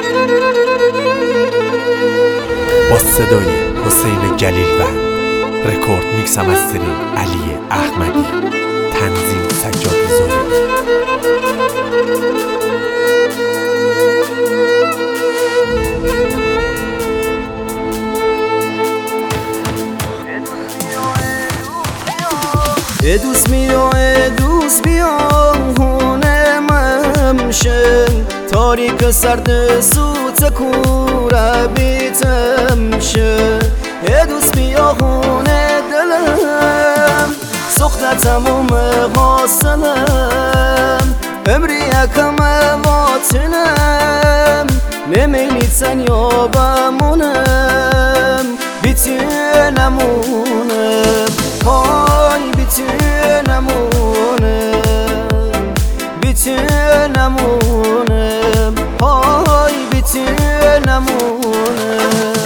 با صدای حسین جلیلوند، رکورد میکس مسترینگ علی احمدی، تنظیم سجاد زهری. دوست بیا هونه ممشن تاریک سرد سوت کوره بیتمشه. دوست بیا هونه دلم سخت تموم حاصلم امری یکم باطنم نمیلی تنیا بمونم بیتی نمونم پای بیتی نمونم بیتی نمونم پای بیتی نمونم.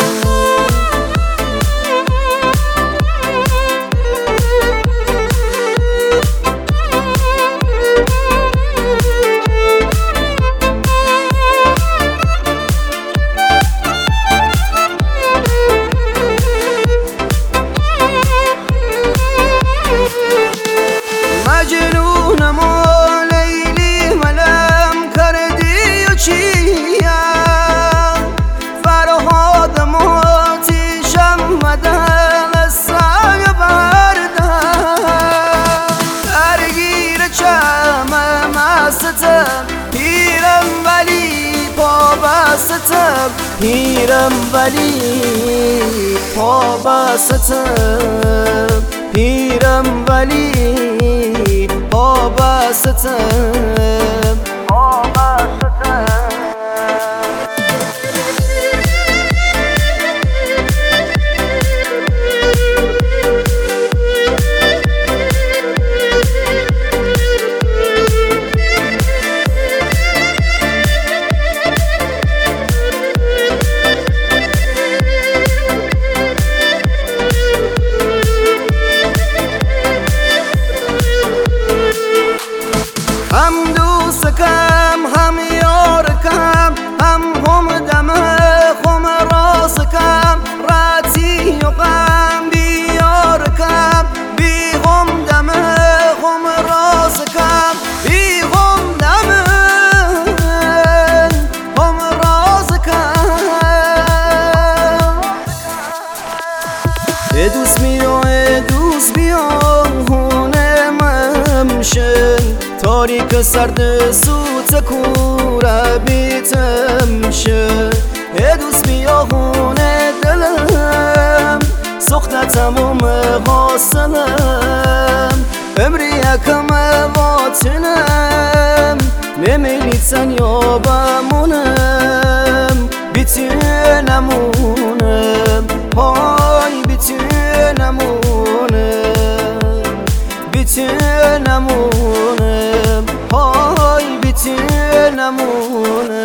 مجنونم و لیلی ملم کردی و چیم فرهادم و آتیشم مدن سای بردم درگیر چمم هستم پیرم ولی پا بستم پیرم ولی پا بستم پیرم ولی پا بستم پا بستم. هم دوست کم هم یار کم هم دم خم راست کم راتی و غم بیار کم بی غم دم خم راست کم بی غم دم خم راست کم. دوست بیا هونه ممشن تاریک سرد سوت کوره بیتمشه. دوست بیا هونه دلم سخت تموم حاصلم امری یکم باطنم نمیلی تنیا بمونم بیتی نمونم پای بیتی نمونم بیتی نمونم پای بیتی نمونه.